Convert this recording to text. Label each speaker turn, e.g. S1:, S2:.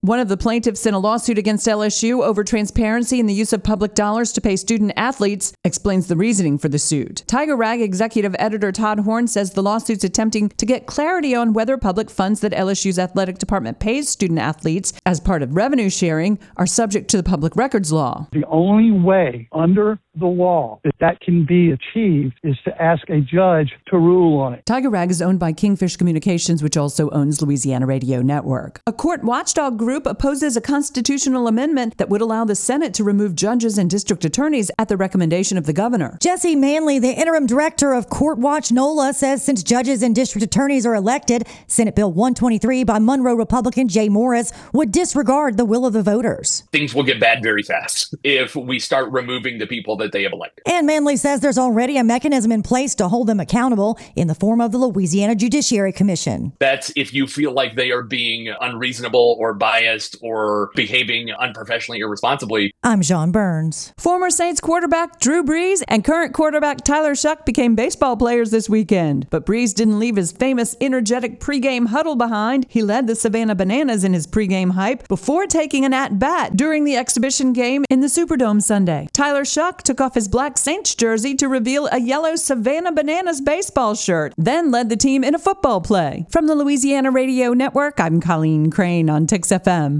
S1: One of the plaintiffs in a lawsuit against LSU over transparency in the use of public dollars to pay student athletes explains the reasoning for the suit. Tiger Rag executive editor Todd Horn says the lawsuit's attempting to get clarity on whether public funds that LSU's athletic department pays student athletes as part of revenue sharing are subject to the public records law.
S2: The only way under the law that can be achieved is to ask a judge to rule on it.
S1: Tiger Rag is owned by Kingfish Communications, which also owns Louisiana Radio Network. A court watchdog group opposes a constitutional amendment that would allow the Senate to remove judges and district attorneys at the recommendation of the governor.
S3: Jesse Manley, the interim director of Court Watch NOLA, says since judges and district attorneys are elected, Senate Bill 123 by Monroe Republican Jay Morris would disregard the will of the voters.
S4: Things will get bad very fast if we start removing the people that they have elected.
S3: And Manley says there's already a mechanism in place to hold them accountable in the form of the Louisiana Judiciary Commission.
S4: That's if you feel like they are being unreasonable or biased or behaving unprofessionally or irresponsibly.
S3: I'm John Burns.
S1: Former Saints quarterback Drew Brees and current quarterback Tyler Shuck became baseball players this weekend. But Brees didn't leave his famous energetic pregame huddle behind. He led the Savannah Bananas in his pregame hype before taking an at-bat during the exhibition game in the Superdome Sunday. Tyler Shuck took off his black Saints jersey to reveal a yellow Savannah Bananas baseball shirt, then led the team in a football play. From the Louisiana Radio Network, I'm Colleen Crane on Tix FM.